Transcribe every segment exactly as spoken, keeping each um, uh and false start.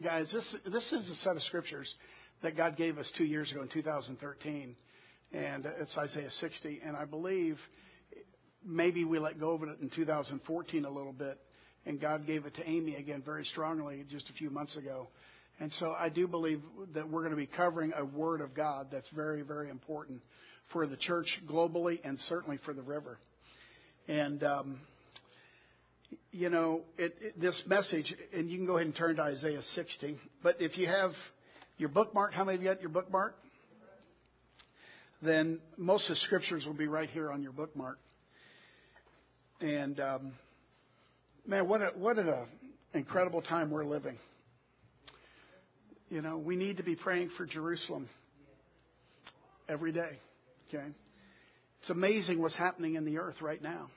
guys, this this is a set of scriptures that God gave us two years ago in two thousand thirteen, and it's Isaiah sixty. And I believe maybe we let go of it in two thousand fourteen a little bit, and God gave it to Amy again very strongly just a few months ago. And so I do believe that we're going to be covering a word of God that's very, very important for the church globally and certainly for the river. And, um, you know, it, it, this message, and you can go ahead and turn to Isaiah sixty. But if you have your bookmark, how many of you got your bookmark? Then most of the scriptures will be right here on your bookmark. And, um, man, what a, what an incredible time we're living. You know, we need to be praying for Jerusalem every day. Okay? It's amazing what's happening in the earth right now.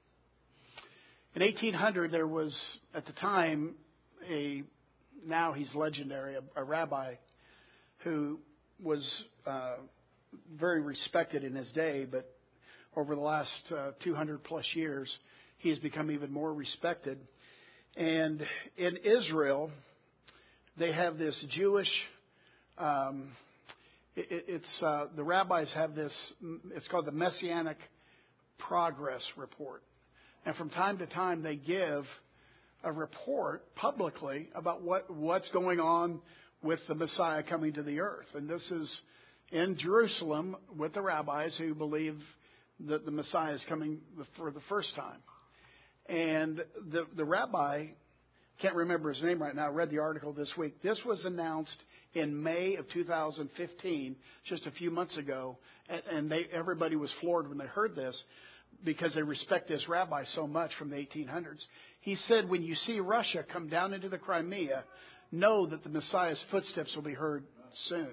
In eighteen hundred, there was, at the time, a, now he's legendary, a, a rabbi who was uh, very respected in his day, but over the last uh, two hundred plus years, he has become even more respected. And in Israel, they have this Jewish, um, it, it's, uh, the rabbis have this, it's called the Messianic Progress Report. And from time to time, they give a report publicly about what, what's going on with the Messiah coming to the earth. And this is in Jerusalem with the rabbis who believe that the Messiah is coming for the first time. And the, the rabbi, can't remember his name right now, I read the article this week. This was announced in May of two thousand fifteen, just a few months ago. And, and they, everybody was floored when they heard this, because they respect this rabbi so much from the eighteen hundreds. He said, when you see Russia come down into the Crimea, know that the Messiah's footsteps will be heard soon.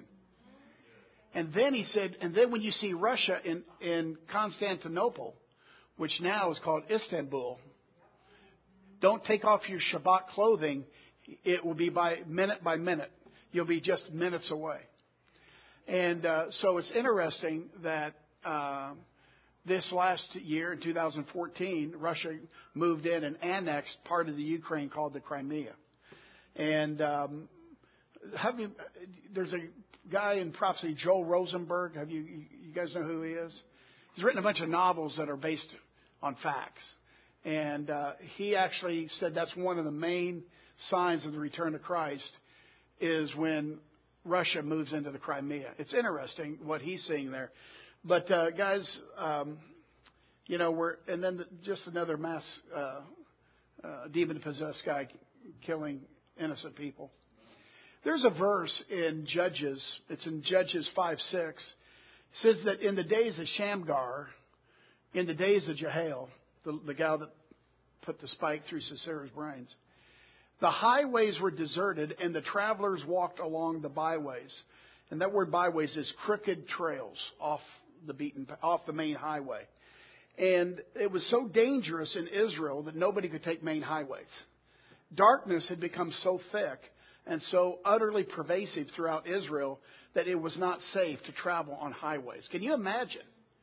And then he said, and then when you see Russia in, in Constantinople, which now is called Istanbul, don't take off your Shabbat clothing. It will be by minute by minute. You'll be just minutes away. And uh, so it's interesting that uh, this last year, in two thousand fourteen, Russia moved in and annexed part of the Ukraine called the Crimea. And um, have you, there's a guy in prophecy, Joel Rosenberg. Have you, you guys know who he is? He's written a bunch of novels that are based on facts. And uh, he actually said that's one of the main signs of the return of Christ is when Russia moves into the Crimea. It's interesting what he's seeing there. But, uh, guys, um, you know, we're, and then the, just another mass uh, uh, demon-possessed guy killing innocent people. There's a verse in Judges, it's in Judges five six. It says that in the days of Shamgar, in the days of Jehiel, the, the guy that put the spike through Sisera's brains, the highways were deserted and the travelers walked along the byways. And that word byways is crooked trails off the beaten, off the main highway. And it was so dangerous in Israel that nobody could take main highways. Darkness had become so thick and so utterly pervasive throughout Israel that it was not safe to travel on highways. Can you imagine?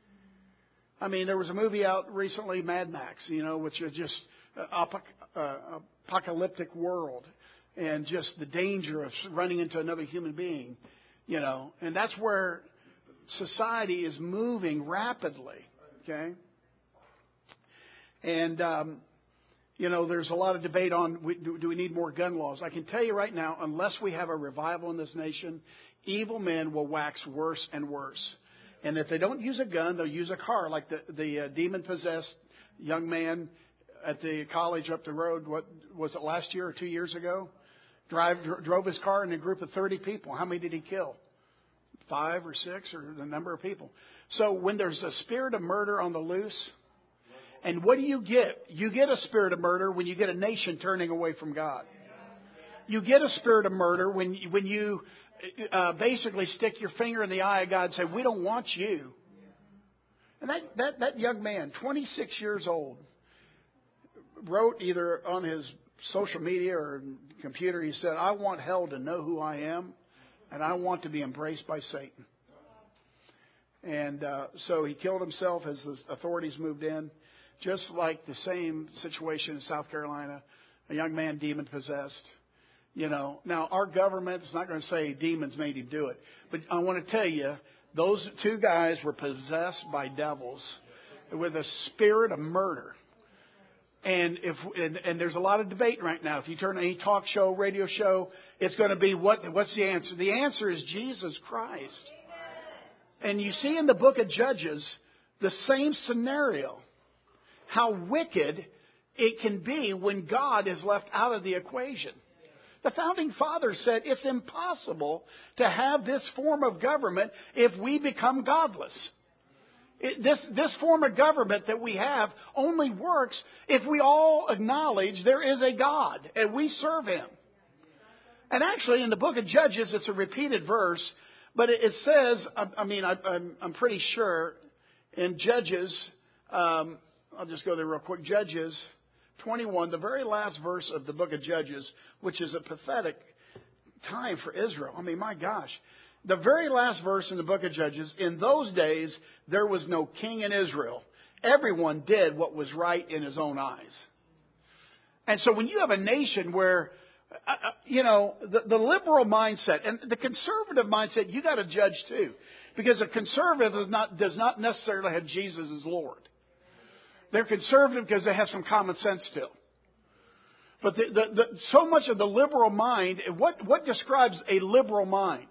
I mean, there was a movie out recently, Mad Max, you know, which is just uh, uh, apocalyptic world and just the danger of running into another human being, you know. And that's where society is moving rapidly, okay? And, um, you know, there's a lot of debate on do, do we need more gun laws. I can tell you right now, unless we have a revival in this nation, evil men will wax worse and worse. And if they don't use a gun, they'll use a car, like the, the uh, demon-possessed young man at the college up the road, what was it, last year or two years ago? Drive, dr- drove his car in a group of thirty people. How many did he kill? Five or six, or the number of people. So when there's a spirit of murder on the loose, and what do you get? You get a spirit of murder when you get a nation turning away from God. You get a spirit of murder when you, when you uh, basically stick your finger in the eye of God and say, we don't want you. And that, that, that young man, twenty-six years old, wrote either on his social media or computer, he said, I want hell to know who I am, and I want to be embraced by Satan. And uh, so he killed himself as the authorities moved in. Just like the same situation in South Carolina, a young man demon-possessed. You know, now our government is not going to say demons made him do it. But I want to tell you, those two guys were possessed by devils with a spirit of murder. And if and, and there's a lot of debate right now. If you turn on any talk show, radio show, it's going to be what? What's the answer? The answer is Jesus Christ. And you see in the book of Judges the same scenario. How wicked it can be when God is left out of the equation. The founding fathers said it's impossible to have this form of government if we become godless. It, this, this form of government that we have only works if we all acknowledge there is a God and we serve Him. And actually in the book of Judges, it's a repeated verse, but it, it says, I, I mean, I, I'm, I'm pretty sure in Judges, um, I'll just go there real quick, Judges twenty-one, the very last verse of the book of Judges, which is a pathetic time for Israel. I mean, my gosh. The very last verse in the book of Judges, in those days, there was no king in Israel. Everyone did what was right in his own eyes. And so when you have a nation where, uh, you know, the, the liberal mindset and the conservative mindset, you got to judge too. Because a conservative is not, does not necessarily have Jesus as Lord. They're conservative because they have some common sense still. But the, the, the, so much of the liberal mind, what, what describes a liberal mind?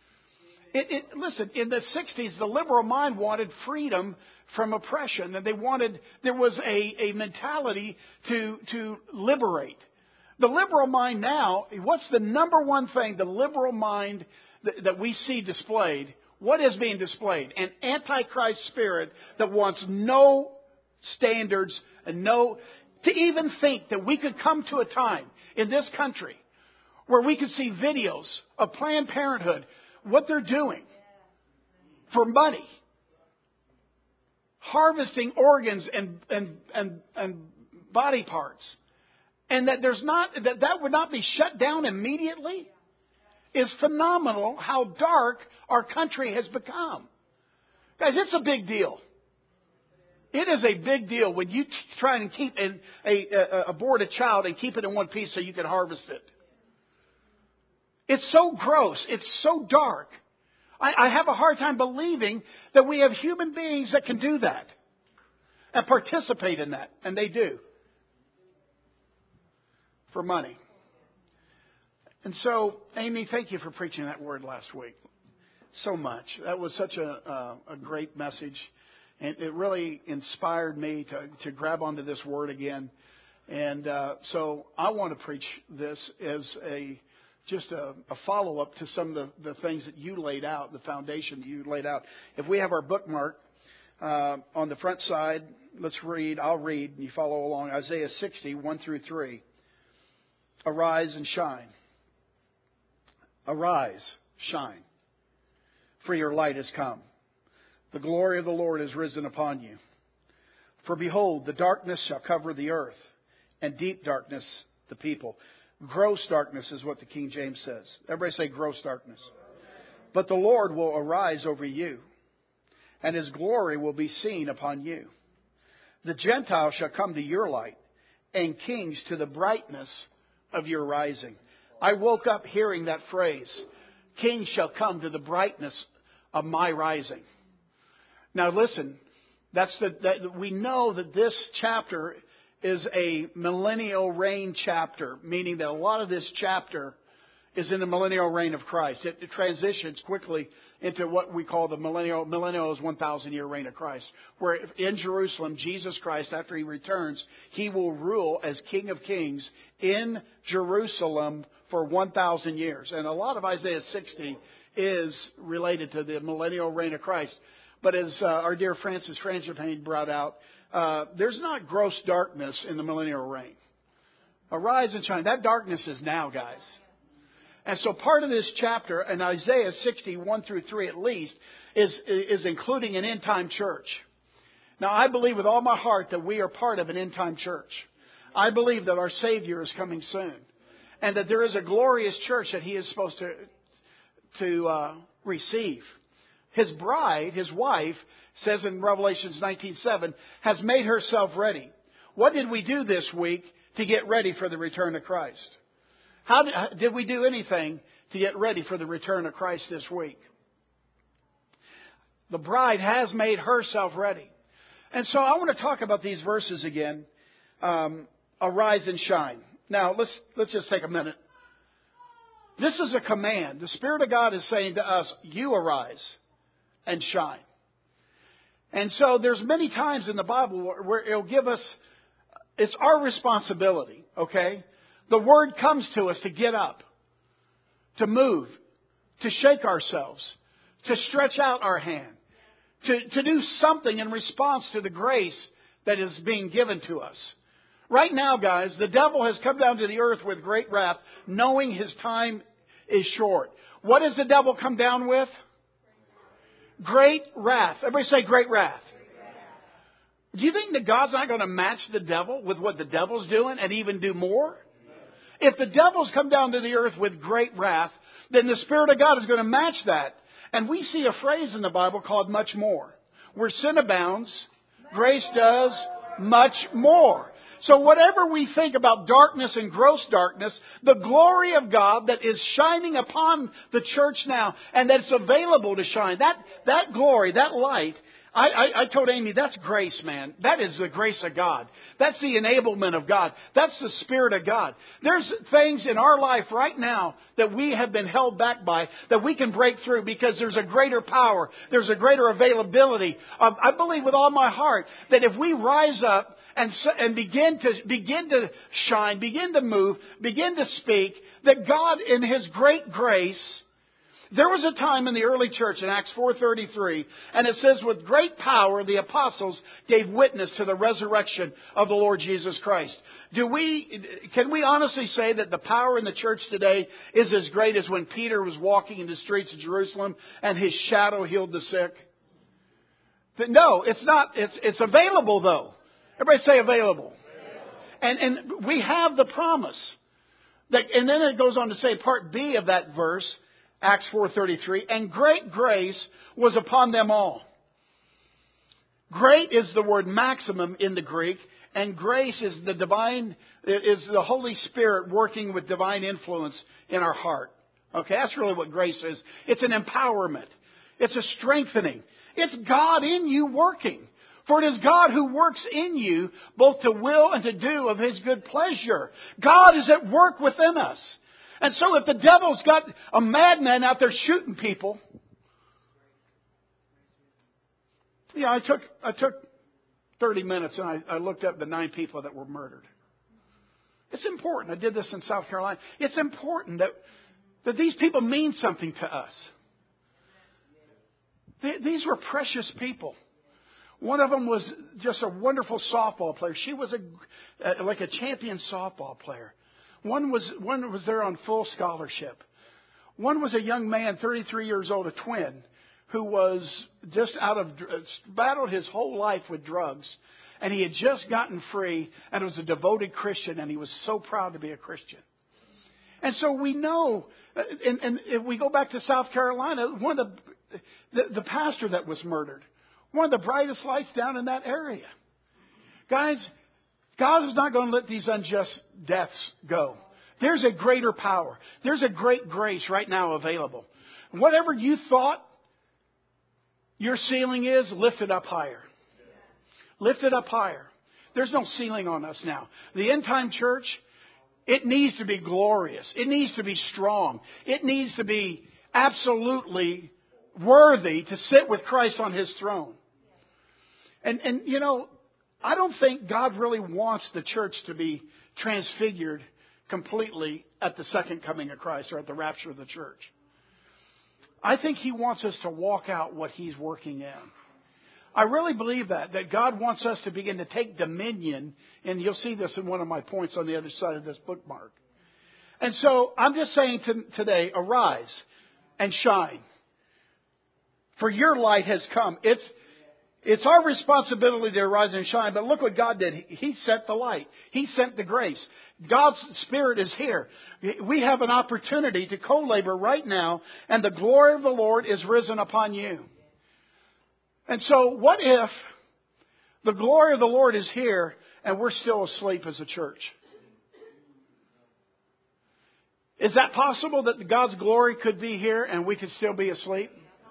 It, it, listen, in the sixties, the liberal mind wanted freedom from oppression, and they wanted, there was a, a mentality to, to liberate. The liberal mind now, what's the number one thing the liberal mind that, that we see displayed? What is being displayed? An antichrist spirit that wants no standards and no, to even think that we could come to a time in this country where we could see videos of Planned Parenthood, what they're doing for money, harvesting organs and, and, and, and body parts, and that there's not, that that would not be shut down immediately, is phenomenal how dark our country has become. Guys, it's a big deal. It is a big deal when you try and keep an, a, a, abort a child and keep it in one piece so you can harvest it. It's so gross. It's so dark. I, I have a hard time believing that we have human beings that can do that and participate in that. And they do. For money. And so, Amy, thank you for preaching that word last week. So much. That was such a, a, a great message. And it really inspired me to, to grab onto this word again. And uh, so I want to preach this as a just a, a follow-up to some of the, the things that you laid out, the foundation that you laid out. If we have our bookmark uh, on the front side, let's read. I'll read, and you follow along. Isaiah sixty, one through three. Arise and shine. Arise, shine, for your light has come. The glory of the Lord is risen upon you. For behold, the darkness shall cover the earth, and deep darkness the people. Gross darkness is what the King James says. Everybody say gross darkness. But the Lord will arise over you, and His glory will be seen upon you. The Gentiles shall come to your light, and kings to the brightness of your rising. I woke up hearing that phrase. Kings shall come to the brightness of my rising. Now listen, that's the, that we know that this chapter is a millennial reign chapter, meaning that a lot of this chapter is in the millennial reign of Christ. It, it transitions quickly into what we call the millennial, millennial is one thousand year reign of Christ, where in Jerusalem, Jesus Christ, after He returns, He will rule as King of Kings in Jerusalem for one thousand years. And a lot of Isaiah sixty is related to the millennial reign of Christ. But as uh, our dear Francis Frangipane brought out, uh, there's not gross darkness in the millennial reign. Arise and shine. That darkness is now, guys. And so part of this chapter, in Isaiah sixty, one through three at least, is, is including an end-time church. Now, I believe with all my heart that we are part of an end-time church. I believe that our Savior is coming soon. And that there is a glorious church that He is supposed to, to uh, receive. His bride, His wife, says in Revelations nineteen seven, has made herself ready. What did we do this week to get ready for the return of Christ? How did, did we do anything to get ready for the return of Christ this week? The bride has made herself ready. And so I want to talk about these verses again. Um, arise and shine. Now, let's let's just take a minute. This is a command. The Spirit of God is saying to us, you arise and shine. And so there's many times in the Bible where it'll give us, it's our responsibility, okay? The Word comes to us to get up, to move, to shake ourselves, to stretch out our hand, to, to do something in response to the grace that is being given to us. Right now, guys, the devil has come down to the earth with great wrath, knowing his time is short. What does the devil come down with? Great wrath. Everybody say great wrath. Do you think that God's not going to match the devil with what the devil's doing and even do more? If the devil's come down to the earth with great wrath, then the Spirit of God is going to match that. And we see a phrase in the Bible called much more. Where sin abounds, grace does much more. So whatever we think about darkness and gross darkness, the glory of God that is shining upon the church now and that's available to shine, that, that glory, that light, I, I, I told Amy, that's grace, man. That is the grace of God. That's the enablement of God. That's the Spirit of God. There's things in our life right now that we have been held back by that we can break through because there's a greater power. There's a greater availability. Um, I believe with all my heart that if we rise up and, and begin to begin to shine, begin to move, begin to speak, that God in His great grace. There was a time in the early church in Acts four thirty-three, and it says, with great power the apostles gave witness to the resurrection of the Lord Jesus Christ. Do we, can we honestly say that the power in the church today is as great as when Peter was walking in the streets of Jerusalem and his shadow healed the sick? No, it's not. It's, it's available though. Everybody say available. And, and we have the promise. That, and then it goes on to say part B of that verse, Acts four thirty-three, and great grace was upon them all. Great is the word maximum in the Greek, and grace is the divine, is the Holy Spirit working with divine influence in our heart. Okay, that's really what grace is. It's an empowerment. It's a strengthening. It's God in you working. For it is God who works in you both to will and to do of His good pleasure. God is at work within us. And so if the devil's got a madman out there shooting people, yeah, I took I took thirty minutes and I, I looked up the nine people that were murdered. It's important. I did this in South Carolina. It's important that that these people mean something to us. They, these were precious people. One of them was just a wonderful softball player. She was a like a champion softball player. One was one was there on full scholarship. One was a young man, thirty-three years old, a twin, who was just out of battled his whole life with drugs, and he had just gotten free and was a devoted Christian, and he was so proud to be a Christian. And so we know, and, and if we go back to South Carolina, one of the, the the pastor that was murdered, one of the brightest lights down in that area, guys. God is not going to let these unjust deaths go. There's a greater power. There's a great grace right now available. Whatever you thought your ceiling is, lift it up higher. Lift it up higher. There's no ceiling on us now. The end time church, it needs to be glorious. It needs to be strong. It needs to be absolutely worthy to sit with Christ on His throne. And, and you know, I don't think God really wants the church to be transfigured completely at the second coming of Christ or at the rapture of the church. I think He wants us to walk out what He's working in. I really believe that, that God wants us to begin to take dominion, and you'll see this in one of my points on the other side of this bookmark. And so I'm just saying to, today, arise and shine. For your light has come. It's It's our responsibility to arise and shine, but look what God did. He sent the light. He sent the grace. God's Spirit is here. We have an opportunity to co-labor right now, and the glory of the Lord is risen upon you. And so what if the glory of the Lord is here and we're still asleep as a church? Is that possible that God's glory could be here and we could still be asleep?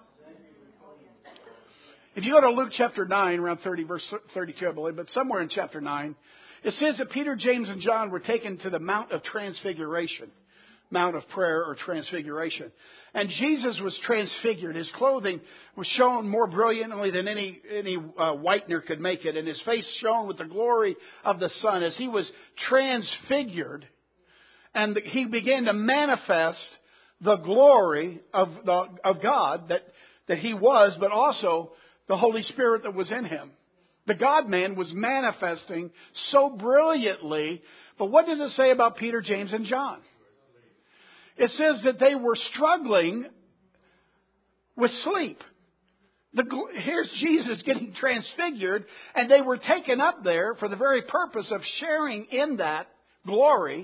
If you go to Luke chapter nine, around thirty, verse thirty-two, I believe, but somewhere in chapter nine, it says that Peter, James, and John were taken to the Mount of Transfiguration, Mount of Prayer or Transfiguration. And Jesus was transfigured. His clothing was shown more brilliantly than any any uh, whitener could make it, and his face shone with the glory of the sun as he was transfigured. And he began to manifest the glory of the of God that that he was, but also the Holy Spirit that was in him. The God-man was manifesting so brilliantly. But what does it say about Peter, James, and John? It says that they were struggling with sleep. The, here's Jesus getting transfigured, and they were taken up there for the very purpose of sharing in that glory.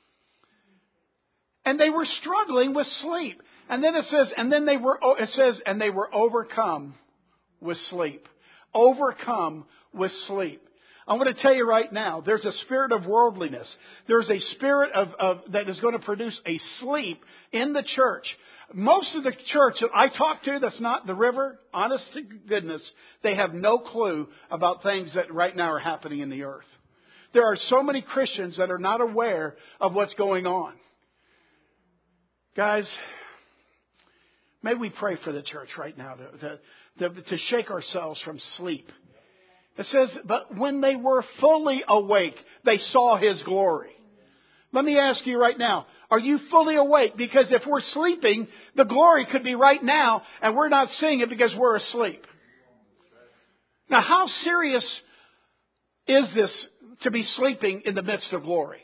And they were struggling with sleep. And then it says, and then they were, it says, and they were overcome with sleep. Overcome with sleep. I want to tell you right now, there's a spirit of worldliness. There's a spirit of, of that is going to produce a sleep in the church. Most of the church that I talk to that's not the river, honest to goodness, they have no clue about things that right now are happening in the earth. There are so many Christians that are not aware of what's going on. Guys, may we pray for the church right now to, to, to shake ourselves from sleep. It says, but when they were fully awake, they saw His glory. Let me ask you right now, are you fully awake? Because if we're sleeping, the glory could be right now, and we're not seeing it because we're asleep. Now, how serious is this to be sleeping in the midst of glory?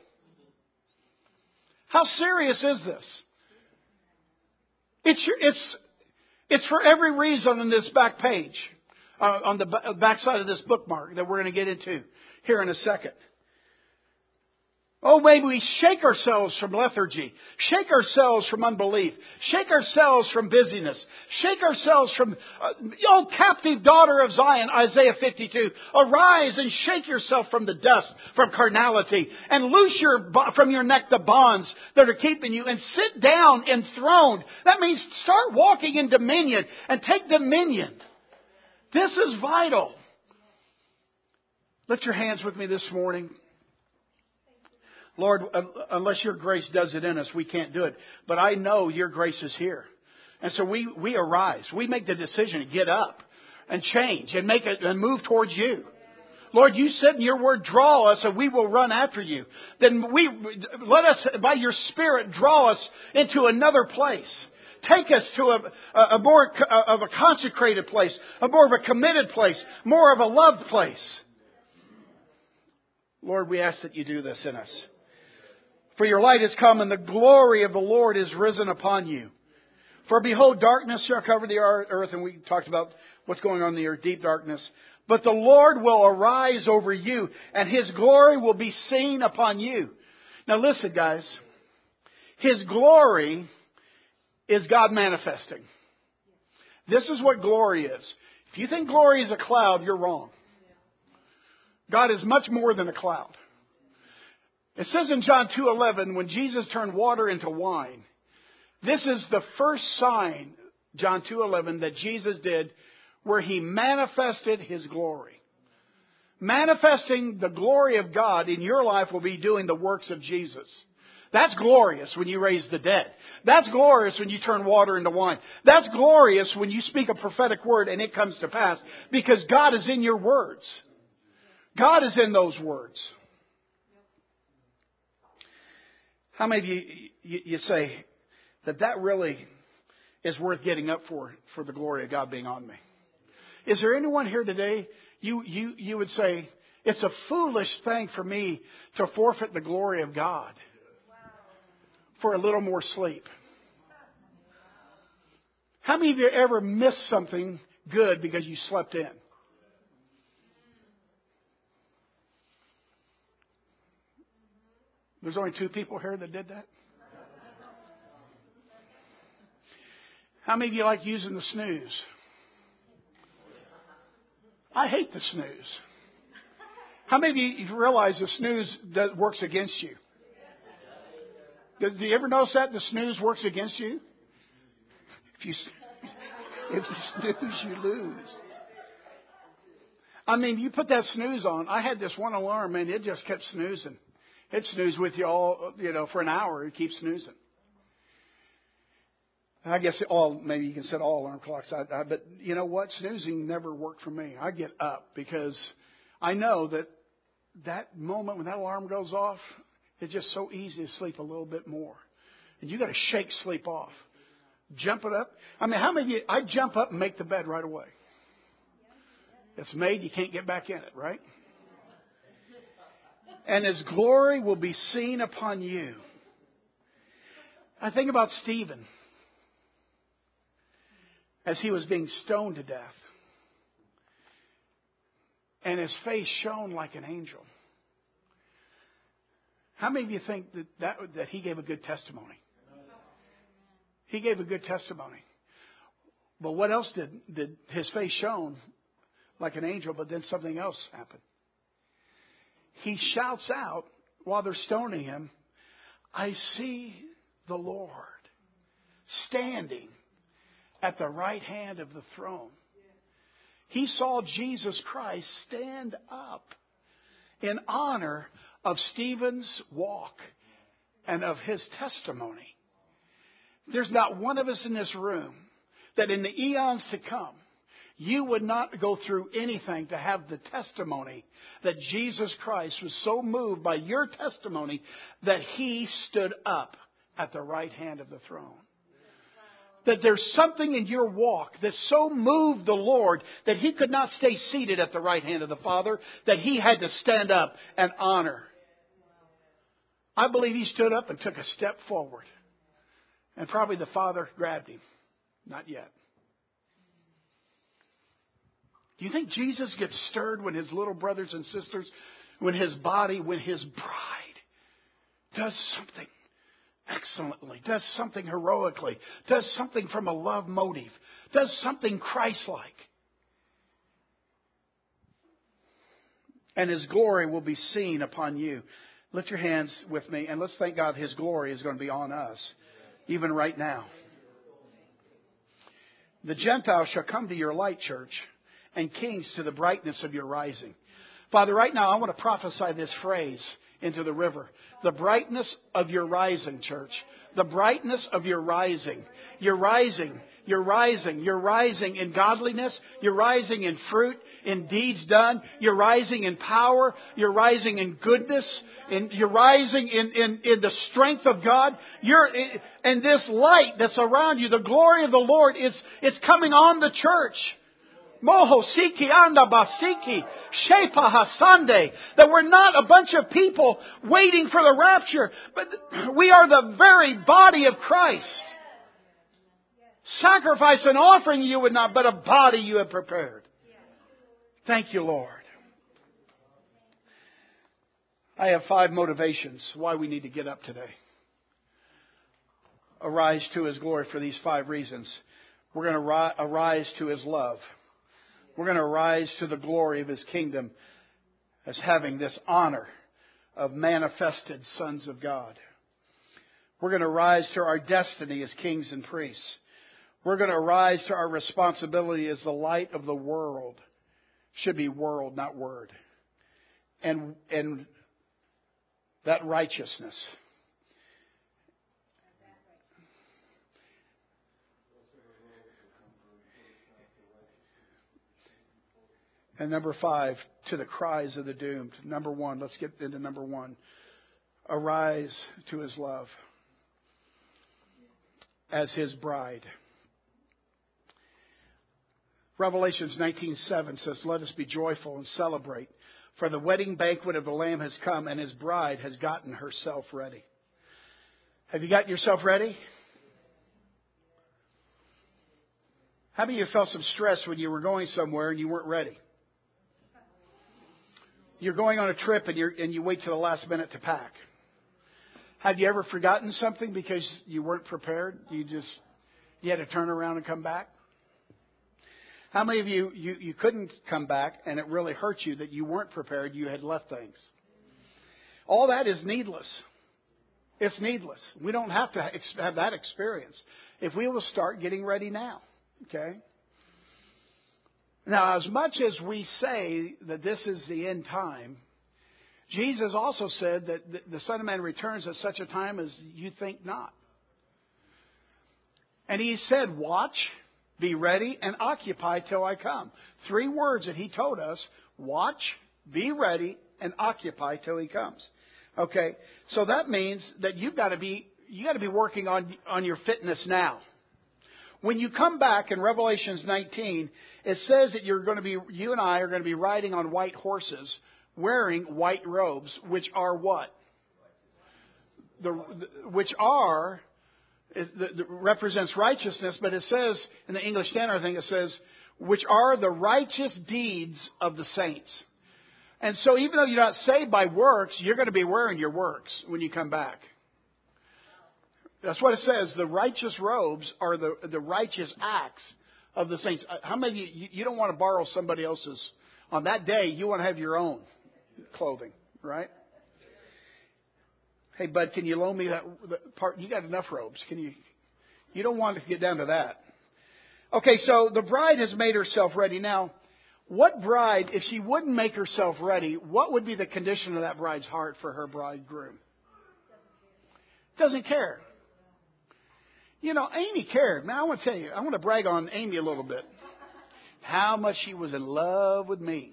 How serious is this? It's it's it's for every reason on this back page, uh, on the back side of this bookmark that we're going to get into here in a second. Oh, maybe we shake ourselves from lethargy, shake ourselves from unbelief, shake ourselves from busyness, shake ourselves from, uh, oh, captive daughter of Zion, Isaiah fifty-two, arise and shake yourself from the dust, from carnality, and loose your from your neck the bonds that are keeping you, and sit down enthroned. That means start walking in dominion and take dominion. This is vital. Lift your hands with me this morning. Lord, unless your grace does it in us, we can't do it. But I know your grace is here. And so we, we arise. We make the decision to get up and change and make it and move towards you. Lord, you said in your word, draw us and we will run after you. Then we let us, by your Spirit, draw us into another place. Take us to a, a more of a consecrated place, a more of a committed place, more of a loved place. Lord, we ask that you do this in us. For your light has come and the glory of the Lord is risen upon you. For behold, darkness shall cover the earth. And we talked about what's going on in the earth, deep darkness. But the Lord will arise over you and His glory will be seen upon you. Now listen, guys. His glory is God manifesting. This is what glory is. If you think glory is a cloud, you're wrong. God is much more than a cloud. It says in John two eleven, when Jesus turned water into wine, this is the first sign, John two eleven, that Jesus did where He manifested His glory. Manifesting the glory of God in your life will be doing the works of Jesus. That's glorious when you raise the dead. That's glorious when you turn water into wine. That's glorious when you speak a prophetic word and it comes to pass because God is in your words. God is in those words. How many of you, you, you say that that really is worth getting up for, for the glory of God being on me? Is there anyone here today, you, you, you would say, it's a foolish thing for me to forfeit the glory of God for a little more sleep? How many of you ever missed something good because you slept in? There's only two people here that did that. How many of you like using the snooze? I hate the snooze. How many of you realize the snooze that works against you? Do you ever notice that the snooze works against you? If you if you snooze, you lose. I mean, you put that snooze on. I had this one alarm, and it just kept snoozing. It snoozed with you all, you know, for an hour. It keeps snoozing. I guess all, maybe you can set all alarm clocks. I, I, but you know what? Snoozing never worked for me. I get up because I know that that moment when that alarm goes off, it's just so easy to sleep a little bit more. And you got to shake sleep off. Jump it up. I mean, how many of you, I jump up and make the bed right away. It's made, you can't get back in it, right? And His glory will be seen upon you. I think about Stephen as he was being stoned to death. And his face shone like an angel. How many of you think that, that, that he gave a good testimony? He gave a good testimony. But what else did, did his face shone like an angel, but then something else happened. He shouts out while they're stoning him, I see the Lord standing at the right hand of the throne. He saw Jesus Christ stand up in honor of Stephen's walk and of his testimony. There's not one of us in this room that in the eons to come, you would not go through anything to have the testimony that Jesus Christ was so moved by your testimony that He stood up at the right hand of the throne. That there's something in your walk that so moved the Lord that He could not stay seated at the right hand of the Father, that He had to stand up and honor. I believe He stood up and took a step forward. And probably the Father grabbed Him. Not yet. Do you think Jesus gets stirred when His little brothers and sisters, when His body, when His bride does something excellently, does something heroically, does something from a love motive, does something Christ-like? And His glory will be seen upon you. Lift your hands with me and let's thank God His glory is going to be on us, even right now. The Gentiles shall come to your light, church, and kings to the brightness of your rising. Father, right now I want to prophesy this phrase into the river. The brightness of your rising, church. The brightness of your rising. You're rising. You're rising. You're rising in godliness. You're rising in fruit, in deeds done. You're rising in power. You're rising in goodness. In, you're rising in, in, in the strength of God. You're and this light that's around you, the glory of the Lord, is it's coming on the church. Moho Siki Anda Basiki Shepa Hasande. That we're not a bunch of people waiting for the rapture, but we are the very body of Christ. Sacrifice and offering you would not, but a body you have prepared. Thank you, Lord. I have five motivations why we need to get up today. Arise to His glory for these five reasons. We're going to ri- arise to His love. We're going to rise to the glory of His kingdom as having this honor of manifested sons of God. We're going to rise to our destiny as kings and priests. We're going to rise to our responsibility as the light of the world. Should be world, not word. And, and that righteousness. And number five, to the cries of the doomed. Number one, let's get into number one. Arise to His love as His bride. Revelations nineteen seven says, let us be joyful and celebrate, for the wedding banquet of the Lamb has come and His bride has gotten herself ready. Have you gotten yourself ready? How many of you felt some stress when you were going somewhere and you weren't ready? You're going on a trip and, you're, and you wait till the last minute to pack. Have you ever forgotten something because you weren't prepared? You just you had to turn around and come back? How many of you, you, you couldn't come back and it really hurt you that you weren't prepared, you had left things? All that is needless. It's needless. We don't have to ex- have that experience if we will start getting ready now. Okay? Now, as much as we say that this is the end time, Jesus also said that the Son of Man returns at such a time as you think not. And He said, watch, be ready, and occupy till I come. Three words that He told us: watch, be ready, and occupy till He comes. Okay, so that means that you've got to be you got to be working on on your fitness now. When you come back in Revelation nineteen, it says that you're going to be you and I are going to be riding on white horses, wearing white robes, which are what? The, the which are it, the, the, represents righteousness, but it says in the English Standard, I think it says, which are the righteous deeds of the saints. And so even though you're not saved by works, you're going to be wearing your works when you come back. That's what it says. The righteous robes are the, the righteous acts of the saints. How many of you, you don't want to borrow somebody else's? On that day, you want to have your own clothing, right? Hey, bud, can you loan me that, that part? You got enough robes. Can you? You don't want to get down to that. Okay, so the bride has made herself ready. Now, what bride, if she wouldn't make herself ready, what would be the condition of that bride's heart for her bridegroom? Doesn't care. You know, Amy cared. Now, I want to tell you, I want to brag on Amy a little bit. How much she was in love with me.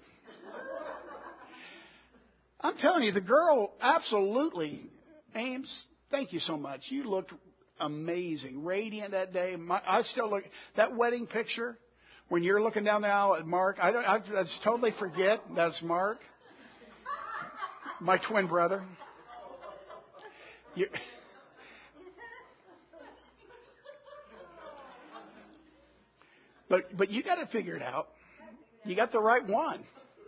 I'm telling you, the girl absolutely, Ames, thank you so much. You looked amazing, radiant that day. My, I still look, that wedding picture, when you're looking down the aisle at Mark, I, don't, I, I just totally forget that's Mark, my twin brother. You, But but you got to figure it out. You got the right one.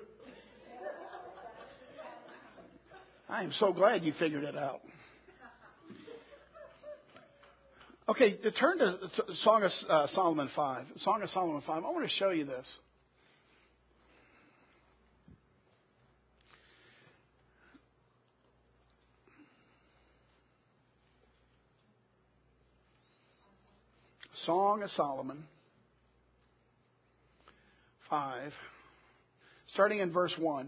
I am so glad you figured it out. Okay, to turn to Song of uh, Solomon five. Song of Solomon five. I want to show you this. Song of Solomon five, starting in verse one.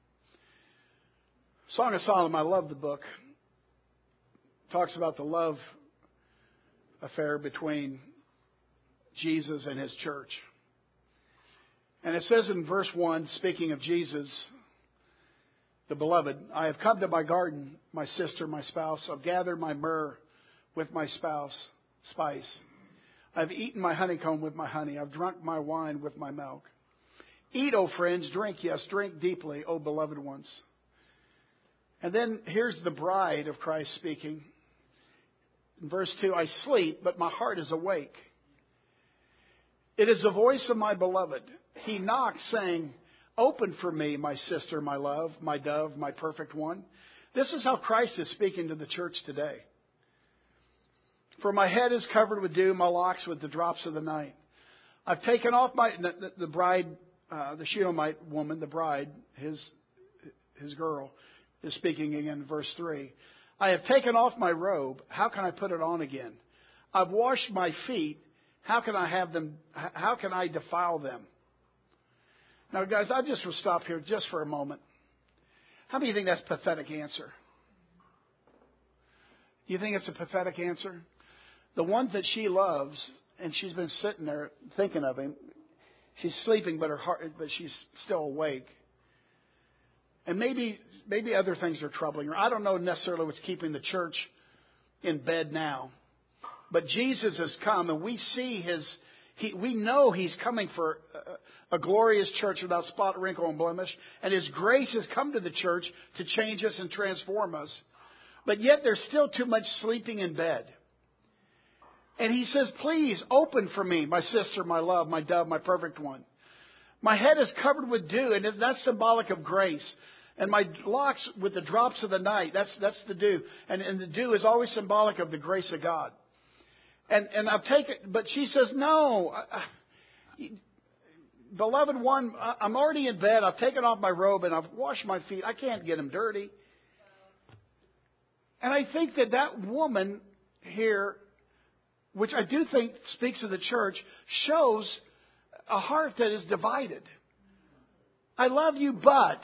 Song of Solomon, I love the book. Talks about the love affair between Jesus and His church. And it says in verse one, speaking of Jesus, the beloved, I have come to my garden, my sister, my spouse. I've gathered my myrrh with my spouse, spice. I've eaten my honeycomb with my honey. I've drunk my wine with my milk. Eat, O friends, drink, yes, drink deeply, O beloved ones. And then here's the bride of Christ speaking. In verse two, I sleep, but my heart is awake. It is the voice of my beloved. He knocks, saying, open for me, my sister, my love, my dove, my perfect one. This is how Christ is speaking to the church today. For my head is covered with dew, my locks with the drops of the night. I've taken off my, the, the bride, uh, the Shunammite woman, the bride, his, his girl, is speaking again in verse three. I have taken off my robe. How can I put it on again? I've washed my feet. How can I have them? How can I defile them? Now, guys, I just will stop here just for a moment. How many of you think that's a pathetic answer? Do you think it's a pathetic answer? The one that she loves, and she's been sitting there thinking of him. She's sleeping, but her heart, but she's still awake. And maybe, maybe other things are troubling her. I don't know necessarily what's keeping the church in bed now. But Jesus has come, and we see His, he, we know He's coming for a, a glorious church without spot, wrinkle, and blemish. And His grace has come to the church to change us and transform us. But yet there's still too much sleeping in bed. And He says, please open for me, my sister, my love, my dove, my perfect one. My head is covered with dew, and that's symbolic of grace. And my locks with the drops of the night, that's that's the dew. And, and the dew is always symbolic of the grace of God. And and I've taken, but she says, no, I, I, beloved one, I, I'm already in bed. I've taken off my robe and I've washed my feet. I can't get them dirty. And I think that that woman here, which I do think speaks of the church, shows a heart that is divided. I love you, but...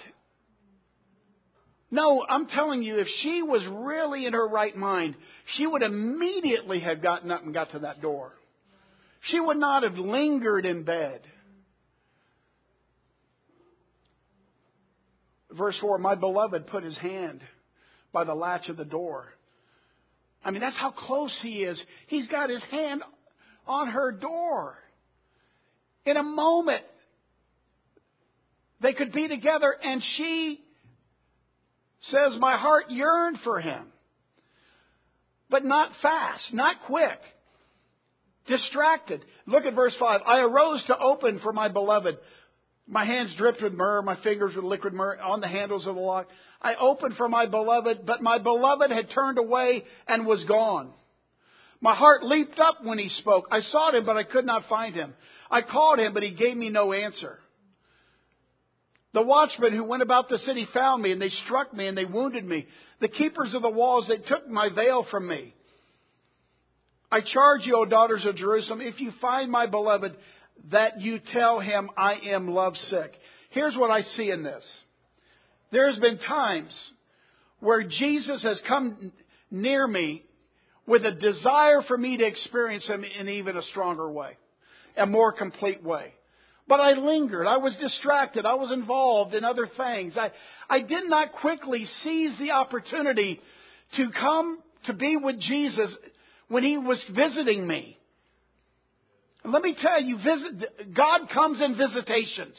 No, I'm telling you, if she was really in her right mind, she would immediately have gotten up and got to that door. She would not have lingered in bed. Verse four, my beloved put his hand by the latch of the door. I mean, that's how close he is. He's got his hand on her door. In a moment, they could be together, and she says, my heart yearned for him. But not fast, not quick. Distracted. Look at verse five. I arose to open for my beloved. My hands dripped with myrrh, my fingers with liquid myrrh on the handles of the lock. I opened for my beloved, but my beloved had turned away and was gone. My heart leaped up when he spoke. I sought him, but I could not find him. I called him, but he gave me no answer. The watchmen who went about the city found me, and they struck me, and they wounded me. The keepers of the walls, they took my veil from me. I charge you, O daughters of Jerusalem, if you find my beloved, that you tell him I am lovesick. Here's what I see in this. There's been times where Jesus has come near me with a desire for me to experience him in even a stronger way, a more complete way. But I lingered. I was distracted. I was involved in other things. I, I did not quickly seize the opportunity to come to be with Jesus when he was visiting me. And let me tell you, visit, God comes in visitations.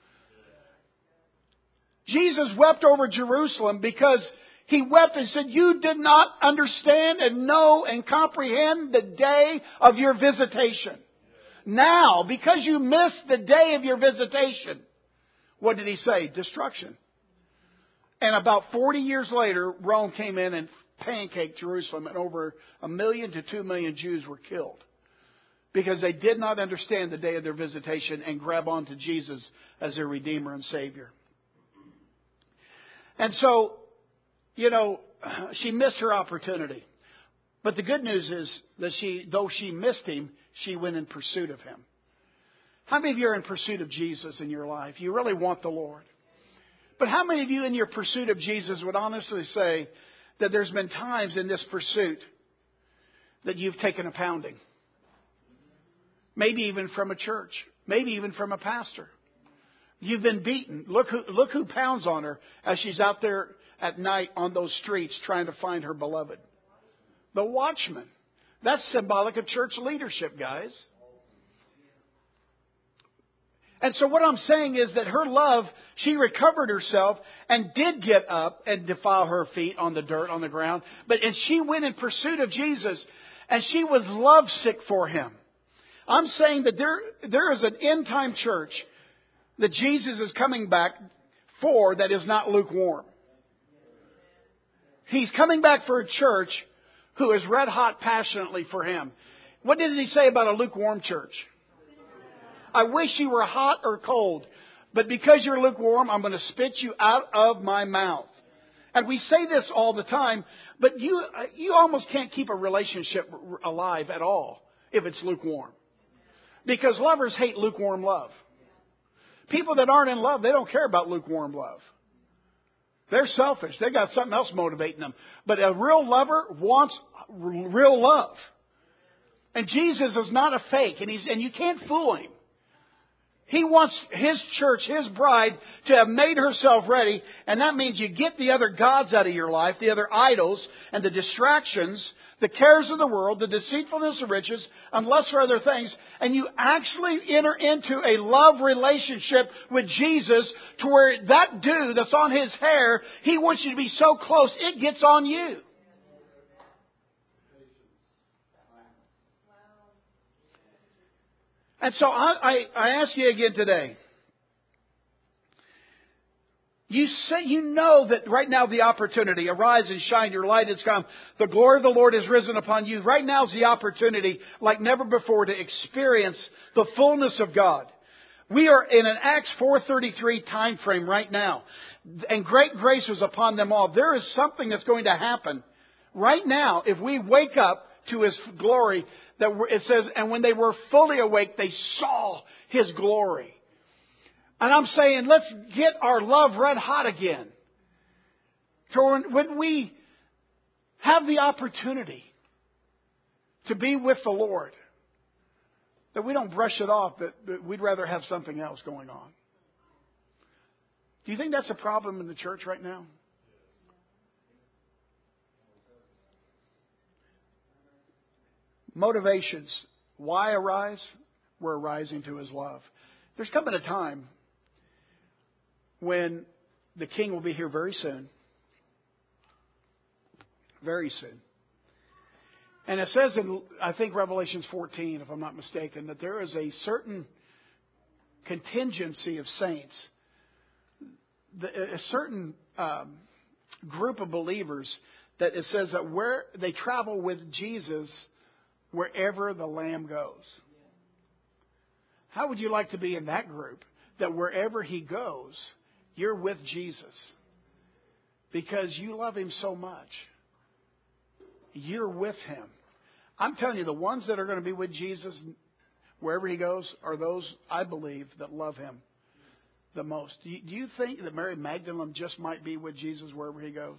Jesus wept over Jerusalem because he wept and said, you did not understand and know and comprehend the day of your visitation. Now, because you missed the day of your visitation, what did he say? Destruction. And about forty years later, Rome came in and pancaked Jerusalem, and over a million to two million Jews were killed because they did not understand the day of their visitation and grab onto Jesus as their Redeemer and Savior. And so, you know, she missed her opportunity. But the good news is that she, though she missed him, she went in pursuit of him. How many of you are in pursuit of Jesus in your life? You really want the Lord. But how many of you in your pursuit of Jesus would honestly say that there's been times in this pursuit that you've taken a pounding? Maybe even from a church. Maybe even from a pastor. You've been beaten. Look who, look who pounds on her as she's out there at night on those streets trying to find her beloved. The watchman. That's symbolic of church leadership, guys. And so what I'm saying is that her love, she recovered herself and did get up and defile her feet on the dirt, on the ground. But and she went in pursuit of Jesus, and she was lovesick for him. I'm saying that there there is an end time church that Jesus is coming back for that is not lukewarm. He's coming back for a church who is red hot passionately for him. What did he say about a lukewarm church? I wish you were hot or cold, but because you're lukewarm, I'm going to spit you out of my mouth. And we say this all the time, but you you almost can't keep a relationship alive at all if it's lukewarm. Because lovers hate lukewarm love. People that aren't in love, they don't care about lukewarm love. They're selfish. They got something else motivating them. But a real lover wants real love. And Jesus is not a fake, and he's and you can't fool him. He wants his church, his bride, to have made herself ready. And that means you get the other gods out of your life, the other idols and the distractions, the cares of the world, the deceitfulness of riches, and lust for other things. And you actually enter into a love relationship with Jesus to where that dew that's on his hair, he wants you to be so close, it gets on you. And so I, I, I ask you again today. You say you know that right now the opportunity, arise and shine, your light has come. The glory of the Lord has risen upon you. Right now is the opportunity, like never before, to experience the fullness of God. We are in an Acts four thirty-three time frame right now. And great grace was upon them all. There is something that's going to happen Right now, if we wake up to His glory, that it says, and when they were fully awake, they saw His glory. And I'm saying, let's get our love red hot again. So when we have the opportunity to be with the Lord, that we don't brush it off, but, but we'd rather have something else going on. Do you think that's a problem in the church right now? Motivations. Why arise? We're arising to His love. There's coming a time when the King will be here very soon. Very soon. And it says in, I think, Revelation fourteen, if I'm not mistaken, that there is a certain contingency of saints, a certain um, group of believers that it says that where they travel with Jesus wherever the Lamb goes. How would you like to be in that group? That wherever He goes, you're with Jesus. Because you love Him so much. You're with Him. I'm telling you, the ones that are going to be with Jesus wherever He goes are those, I believe, that love Him the most. Do you, do you think that Mary Magdalene just might be with Jesus wherever He goes?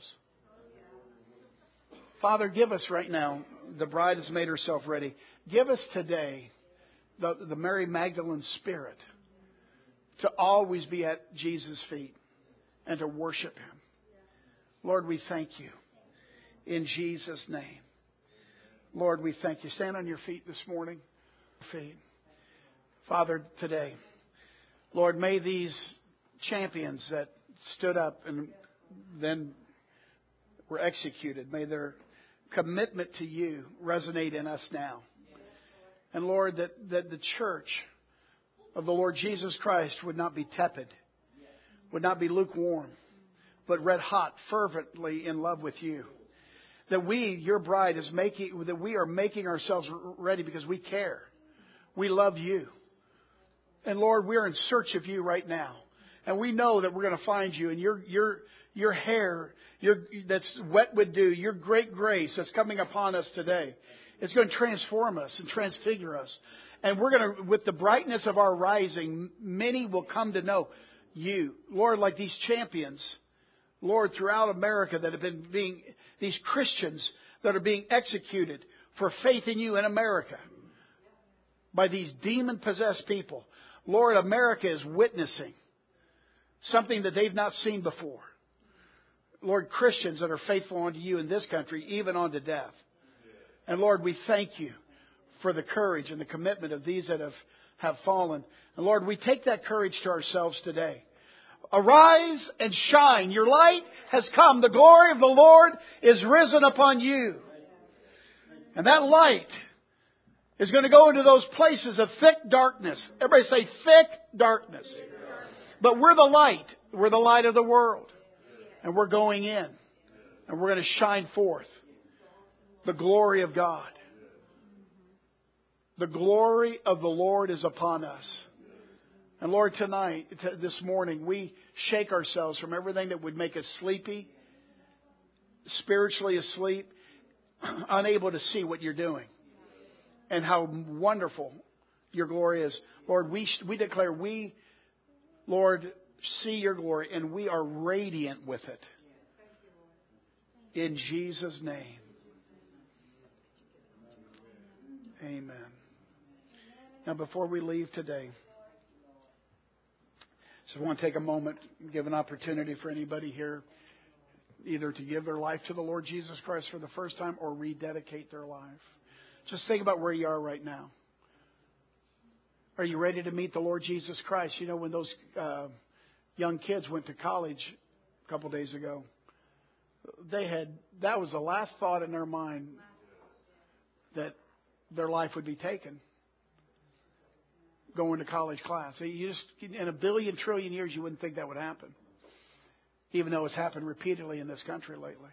Father, give us right now, the bride has made herself ready. Give us today the, the Mary Magdalene spirit to always be at Jesus' feet and to worship Him. Lord, we thank You. In Jesus' name. Lord, we thank You. Stand on your feet this morning. Feet. Father, today, Lord, may these champions that stood up and then were executed, may their commitment to You resonate in us now. And Lord, that, that the church of the Lord Jesus Christ would not be tepid, would not be lukewarm, but red hot, fervently in love with You. That we, Your bride, is making, that we are making ourselves ready because we care. We love You. And Lord, we're in search of You right now. And we know that we're going to find You. And Your, Your, Your hair, Your, that's wet with dew, Your great grace that's coming upon us today, it's going to transform us and transfigure us. And we're going to, with the brightness of our rising, many will come to know You. Lord, like these champions, Lord, throughout America that have been being, these Christians that are being executed for faith in You in America by these demon-possessed people. Lord, America is witnessing something that they've not seen before. Lord, Christians that are faithful unto You in this country, even unto death. And Lord, we thank You for the courage and the commitment of these that have, have fallen. And Lord, we take that courage to ourselves today. Arise and shine. Your light has come. The glory of the Lord is risen upon you. And that light is going to go into those places of thick darkness. Everybody say thick darkness. But we're the light. We're the light of the world. And we're going in. And we're going to shine forth the glory of God. The glory of the Lord is upon us. And Lord, tonight, t- this morning, we shake ourselves from everything that would make us sleepy, spiritually asleep, unable to see what You're doing and how wonderful Your glory is. Lord, we we declare we, Lord, see Your glory and we are radiant with it. In Jesus' name. Amen. Now, before we leave today, so I want to take a moment and give an opportunity for anybody here either to give their life to the Lord Jesus Christ for the first time or rededicate their life. Just think about where you are right now. Are you ready to meet the Lord Jesus Christ? You know, when those uh, young kids went to college a couple days ago, they had, that was the last thought in their mind that their life would be taken. Going to college class. You just, in a billion trillion years, you wouldn't think that would happen. Even though it's happened repeatedly in this country lately.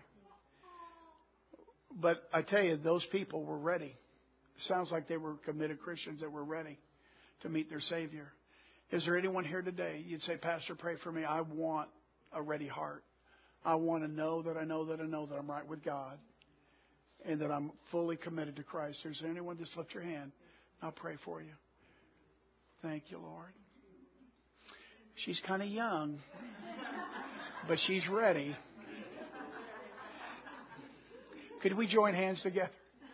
But I tell you, those people were ready. It sounds like they were committed Christians that were ready to meet their Savior. Is there anyone here today? You'd say, Pastor, pray for me. I want a ready heart. I want to know that I know that I know that I'm right with God. and that I'm fully committed to Christ. Is there anyone? Just lift your hand. I'll pray for you. Thank you, Lord. She's kind of young, but she's ready. Could we join hands together?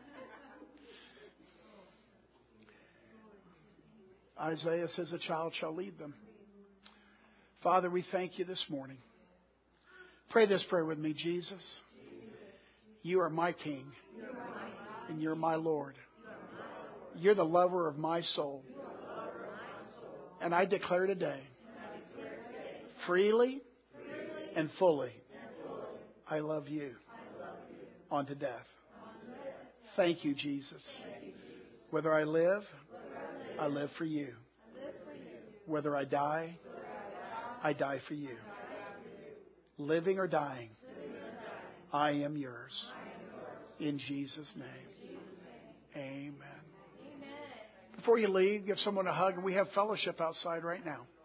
Isaiah says, a child shall lead them. Father, we thank you this morning. Pray this prayer with me. Jesus, you are my King, and you're my Lord. You're the lover of my soul. And I declare today, freely and fully, I love you unto death. Thank you, Jesus. Whether I live, I live for you. Whether I die, I die for you. Living or dying, I am yours. In Jesus' name. Amen. Before you leave, give someone a hug, and we have fellowship outside right now.